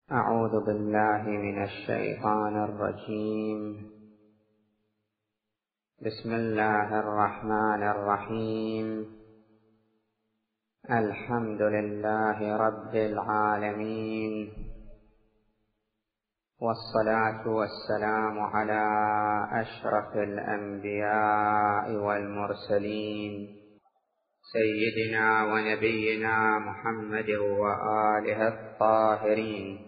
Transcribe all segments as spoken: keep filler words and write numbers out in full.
أعوذ بالله من الشيطان الرجيم. بسم الله الرحمن الرحيم. الحمد لله رب العالمين، والصلاة والسلام على أشرف الأنبياء والمرسلين سيدنا ونبينا محمد وآله الطاهرين.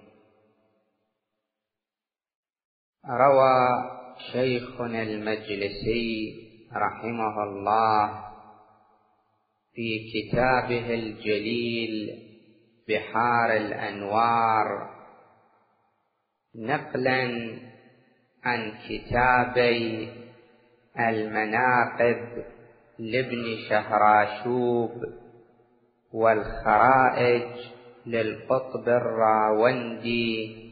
روى شيخنا المجلسي رحمه الله في كتابه الجليل بحار الأنوار نقلا عن كتابي المناقب لابن شهراشوب والخرائج للقطب الراوندي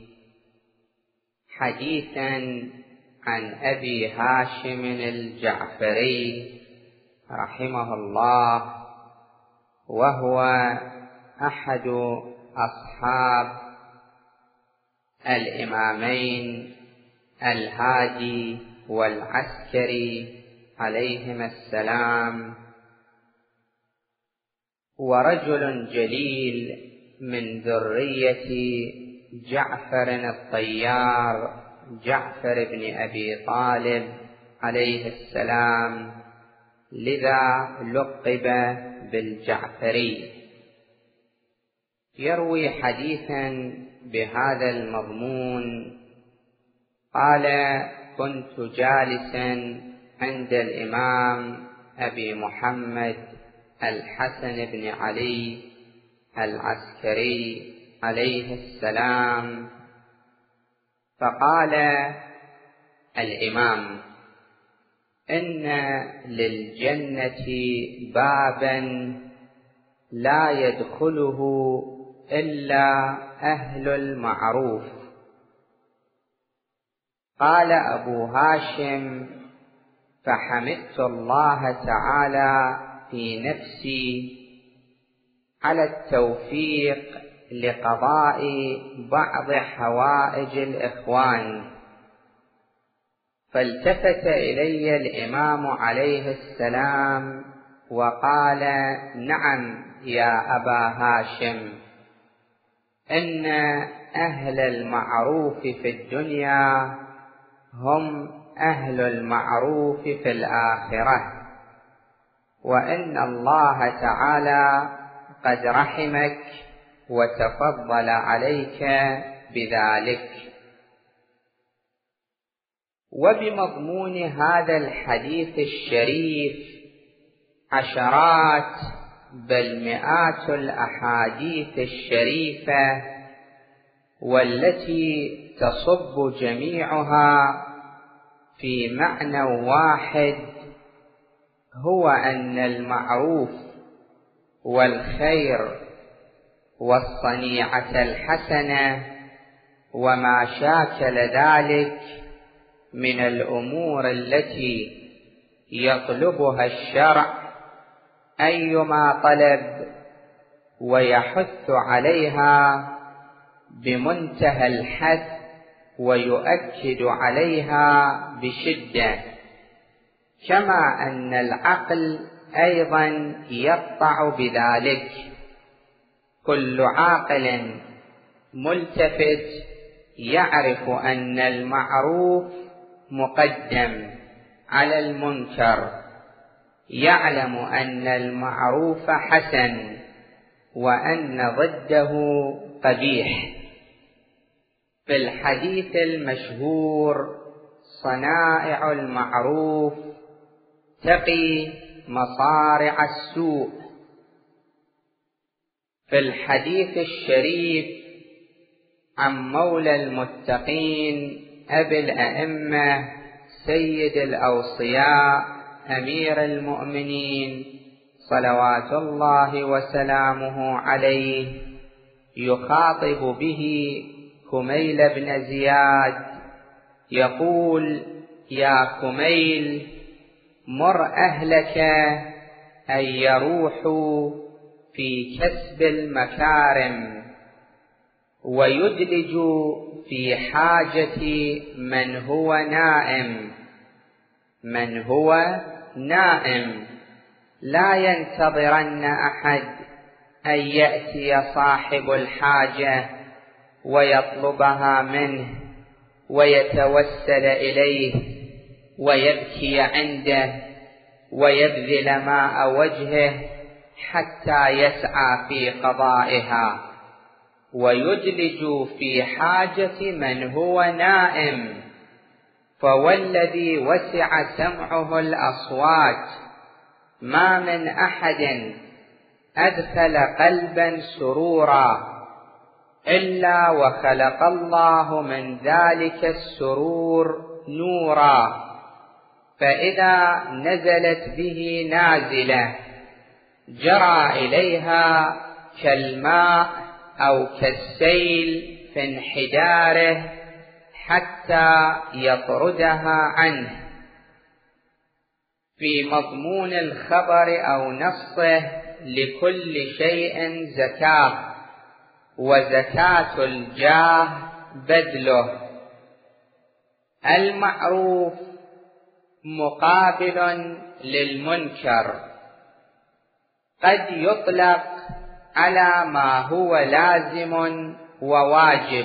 حديثا عن أبي هاشم الجعفري رحمه الله، وهو أحد أصحاب الإمامين الهادي والعسكري عليهما السلام، ورجل جليل من ذرية جعفر الطيار جعفر بن أبي طالب عليه السلام، لذا لقب بالجعفري. يروي حديثا بهذا المضمون قال: كنت جالسا عند الإمام أبي محمد الحسن بن علي العسكري عليه السلام، فقال الإمام: إن للجنة بابا لا يدخله إلا أهل المعروف. قال أبو هاشم: فحمدت الله تعالى في نفسي على التوفيق لقضاء بعض حوائج الإخوان، فالتفت إلي الإمام عليه السلام وقال: نعم يا أبا هاشم، إن أهل المعروف في الدنيا هم أهل المعروف في الآخرة، وإن الله تعالى قد رحمك وتفضل عليك بذلك. وبمضمون هذا الحديث الشريف عشرات بل مئات الأحاديث الشريفة، والتي تصب جميعها في معنى واحد، هو أن المعروف والخير والصنيعة الحسنة وما شاكل ذلك من الأمور التي يطلبها الشرع أيما طلب ويحث عليها بمنتهى الحث ويؤكد عليها بشدة، كما أن العقل أيضا يقطع بذلك. كل عاقل ملتفت يعرف أن المعروف مقدم على المنكر، يعلم أن المعروف حسن وأن ضده قبيح. في الحديث المشهور: صنائع المعروف تقي مصارع السوء. في الحديث الشريف عن مولى المتقين أبي الأئمة سيد الأوصياء أمير المؤمنين صلوات الله وسلامه عليه، يخاطب به كميل بن زياد، يقول: يا كميل، مر أهلك أن يروحوا في كسب المكارم، ويدلج في حاجة من هو نائم من هو نائم لا ينتظرن أحد أن يأتي صاحب الحاجة ويطلبها منه ويتوسل إليه ويبكي عنده ويبذل ماء وجهه حتى يسعى في قضائها، ويدلج في حاجة من هو نائم. فوالذي وسع سمعه الأصوات ما من أحد أدخل قلبا سرورا إلا وخلق الله من ذلك السرور نورا، فإذا نزلت به نازلة جرى إليها كالماء أو كالسيل في انحداره حتى يطردها عنه. في مضمون الخبر أو نصه لكل شيء زكاة، وزكاة الجاه بذله. المعروف مقابل للمنكر، قد يطلق على ما هو لازم وواجب،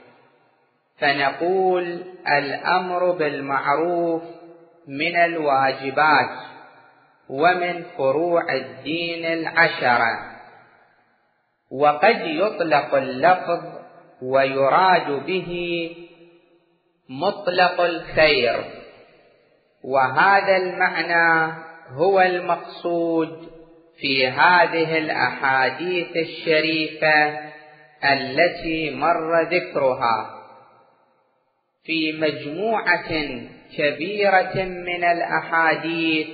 فنقول الأمر بالمعروف من الواجبات ومن فروع الدين العشرة. وقد يطلق اللفظ ويراد به مطلق الخير، وهذا المعنى هو المقصود في هذه الأحاديث الشريفة التي مر ذكرها. في مجموعة كبيرة من الأحاديث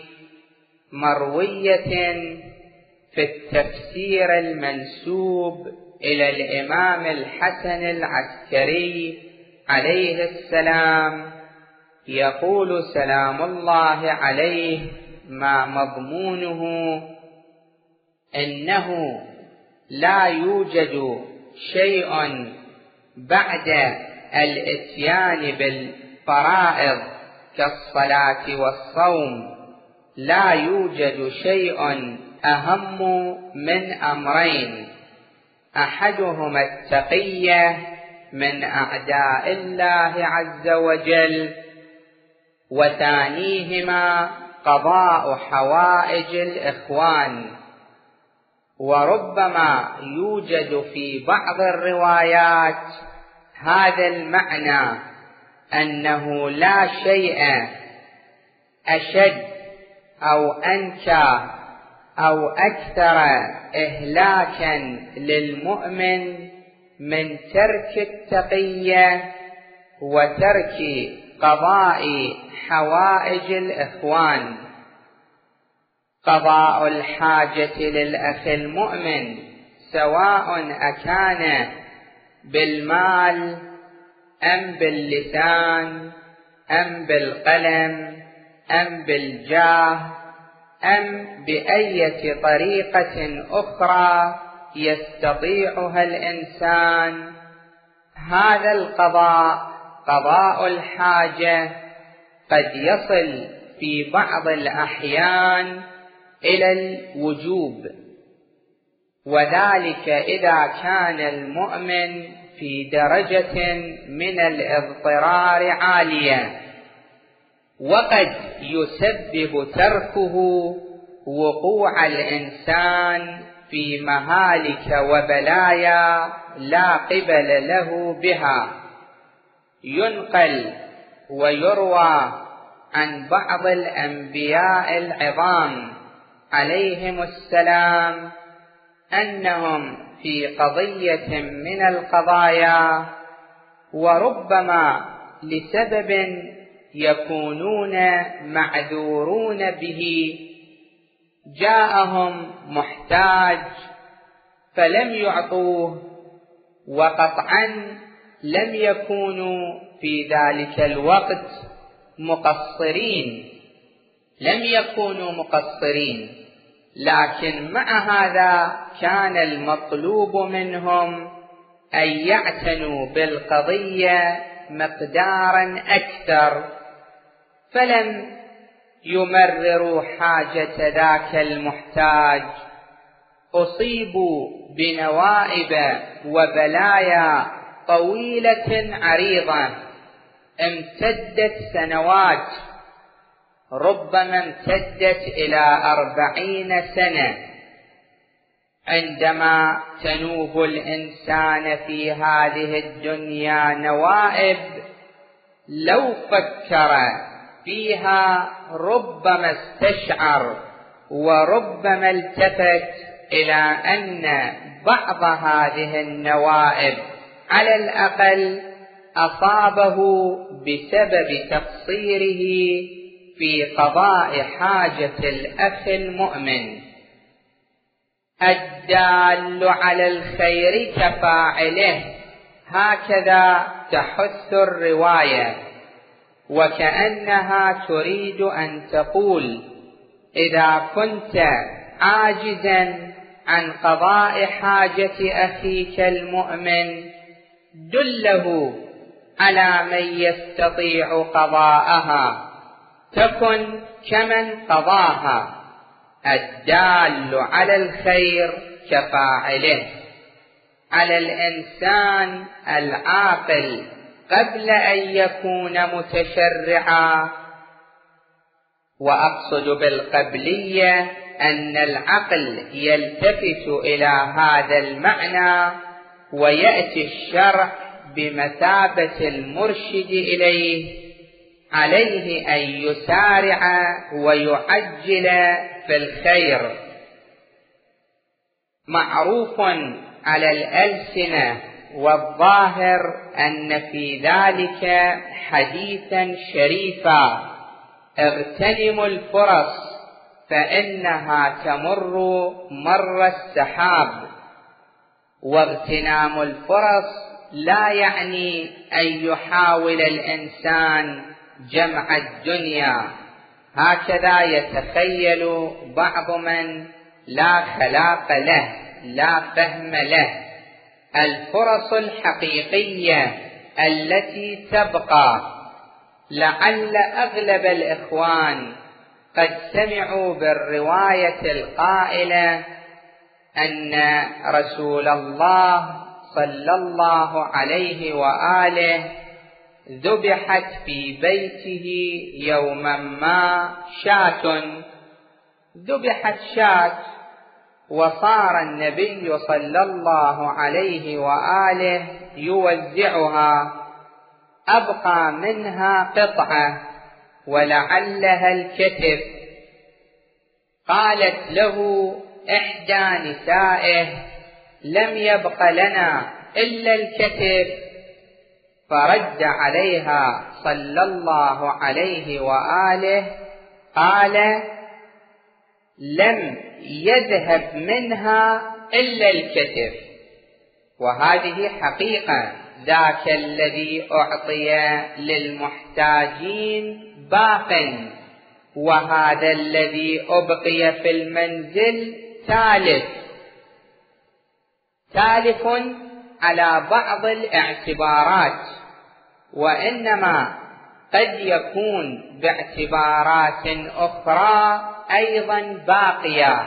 مروية في التفسير المنسوب إلى الإمام الحسن العسكري عليه السلام، يقول سلام الله عليه ما مضمونه: إنه لا يوجد شيء بعد الإتيان بالفرائض كالصلاة والصوم، لا يوجد شيء أهم من أمرين: أحدهما التقية من أعداء الله عز وجل، وثانيهما قضاء حوائج الإخوان. وربما يوجد في بعض الروايات هذا المعنى، أنه لا شيء أشد أو أنكى أو أكثر إهلاكا للمؤمن من ترك التقية وترك قضاء حوائج الإخوان. قضاء الحاجة للأخ المؤمن سواء أكان بالمال أم باللسان أم بالقلم أم بالجاه أم بأية طريقة أخرى يستطيعها الإنسان، هذا القضاء قضاء الحاجة قد يصل في بعض الأحيان إلى الوجوب، وذلك إذا كان المؤمن في درجة من الاضطرار عالية. وقد يسبب تركه وقوع الإنسان في مهالك وبلايا لا قبل له بها. ينقل ويروى عن بعض الأنبياء العظام عليهم السلام أنهم في قضية من القضايا، وربما لسبب يكونون معذورون به، جاءهم محتاج فلم يعطوه، وقطعا لم يكونوا في ذلك الوقت مقصرين لم يكونوا مقصرين لكن مع هذا كان المطلوب منهم أن يعتنوا بالقضية مقدارا أكثر، فلم يمرروا حاجة ذاك المحتاج. أصيبوا بنوائب وبلايا طويلة عريضة امتدت سنوات، ربما امتدت إلى أربعين سنة. عندما تنوب الإنسان في هذه الدنيا نوائب لو فكر فيها ربما استشعر وربما التفت إلى أن بعض هذه النوائب على الأقل أصابه بسبب تقصيره في قضاء حاجة الأخ المؤمن. الدال على الخير كفاعله، هكذا تحث الرواية، وكأنها تريد أن تقول: إذا كنت عاجزا عن قضاء حاجة أخيك المؤمن دله على من يستطيع قضاءها، تكن كمن قضاها. الدال على الخير كفاعله. على الإنسان العاقل قبل أن يكون متشرعا، وأقصد بالقبلية أن العقل يلتفت إلى هذا المعنى ويأتي الشرع بمثابة المرشد إليه، عليه أن يسارع ويعجل في الخير. معروف على الألسنة والظاهر أن في ذلك حديثا شريفا: اغتنموا الفرص فإنها تمر مر السحاب. واغتنام الفرص لا يعني أن يحاول الإنسان جمع الدنيا، هكذا يتخيل بعض من لا خلاق له لا فهم له. الفرص الحقيقية التي تبقى، لعل أغلب الإخوان قد سمعوا بالرواية القائلة أن رسول الله صلى الله عليه وآله ذبحت في بيته يوما ما شاة، ذبحت شاة، وصار النبي صلى الله عليه وآله يوزعها، أبقى منها قطعة ولعلها الكتف. قالت له إحدى نسائه: لم يبق لنا إلا الكتف. فرد عليها صلى الله عليه وآله قال: لم يذهب منها إلا الكتف. وهذه حقيقة، ذاك الذي أعطي للمحتاجين باق، وهذا الذي أبقي في المنزل تالف. تالف على بعض الاعتبارات، وإنما قد يكون باعتبارات أخرى أيضا باقية.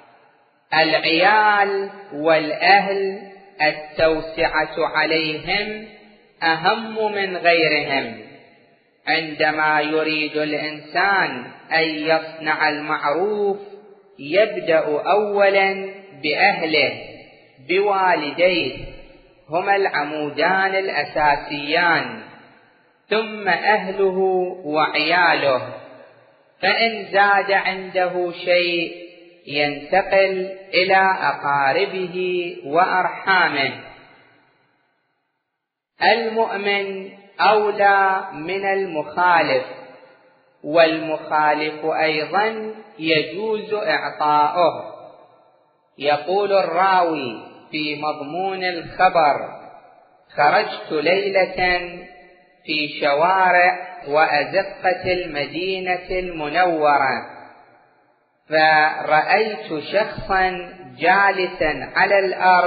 العيال والأهل التوسعة عليهم أهم من غيرهم. عندما يريد الإنسان أن يصنع المعروف يبدأ أولا بأهله، بوالديه، هما العمودان الأساسيان، ثم أهله وعياله، فإن زاد عنده شيء ينتقل إلى أقاربه وأرحامه. المؤمن أولى من المخالف، والمخالف أيضا يجوز إعطاؤه. يقول الراوي في مضمون الخبر: خرجت ليلة في شوارع وأزقة المدينة المنورة، فرأيت شخصا جالسا على الأرض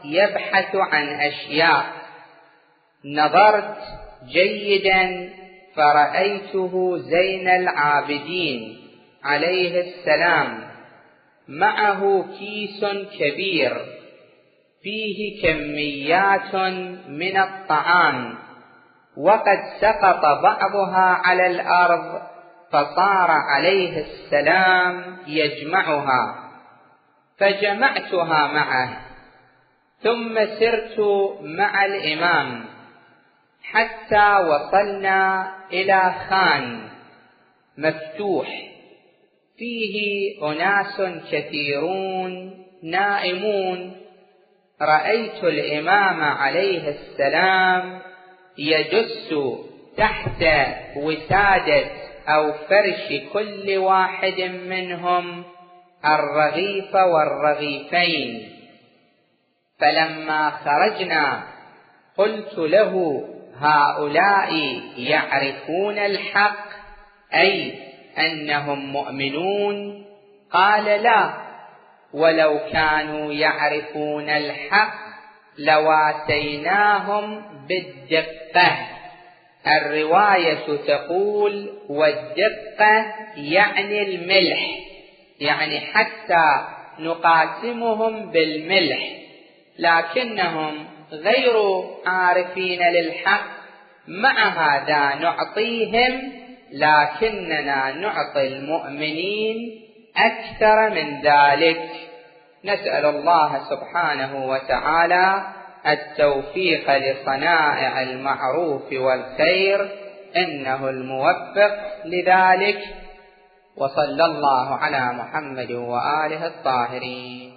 يبحث عن أشياء. نظرت جيدا فرأيته زين العابدين عليه السلام معه كيس كبير فيه كميات من الطعام، وقد سقط بعضها على الأرض، فصار عليه السلام يجمعها، فجمعتها معه، ثم سرت مع الإمام حتى وصلنا إلى خان مفتوح فيه أناس كثيرون نائمون. رأيت الإمام عليه السلام يجس تحت وسادة أو فرش كل واحد منهم الرغيف والرغيفين. فلما خرجنا قلت له: هؤلاء يعرفون الحق، أي أنهم مؤمنون؟ قال: لا، ولو كانوا يعرفون الحق لواتيناهم بالدقة. الرواية تقول: والدقة يعني الملح، يعني حتى نقاسمهم بالملح، لكنهم غير عارفين للحق. مع هذا نعطيهم، لكننا نعطي المؤمنين أكثر من ذلك. نسأل الله سبحانه وتعالى التوفيق لصنائع المعروف والخير، إنه الموفق لذلك. وصلى الله على محمد وآله الطاهرين.